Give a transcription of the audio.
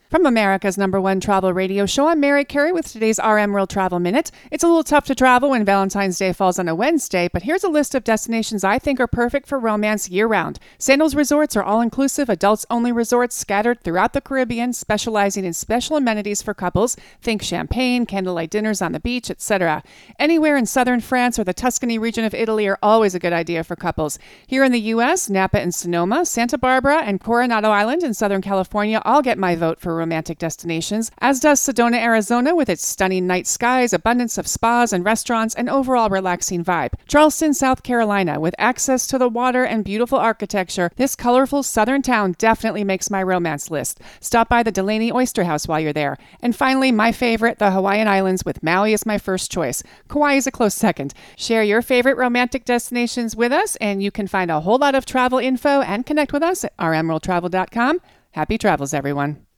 From America's #1 travel radio show, I'm Mary Carey with today's RM World Travel Minute. It's a little tough to travel when Valentine's Day falls on a Wednesday, but here's a list of destinations I think are perfect for romance year-round. Sandals Resorts are all-inclusive, adults-only resorts scattered throughout the Caribbean, specializing in special amenities for couples. Think champagne, candlelight dinners on the beach, etc. Anywhere in southern France or the Tuscany region of Italy are always a good idea for couples. Here in the U.S., Napa and Sonoma, Santa Barbara, and Coronado Island in Southern California all get my vote for romantic destinations, as does Sedona, Arizona, with its stunning night skies, abundance of spas and restaurants, and overall relaxing vibe. Charleston, South Carolina, with access to the water and beautiful architecture, this colorful southern town definitely makes my romance list. Stop by the Delaney Oyster House while you're there. And finally, my favorite, the Hawaiian Islands, with Maui as my first choice. Kauai is a close second. Share your favorite romantic destinations with us, and you can find a whole lot of travel info and connect with us at rmworldtravel.com. Happy travels, everyone.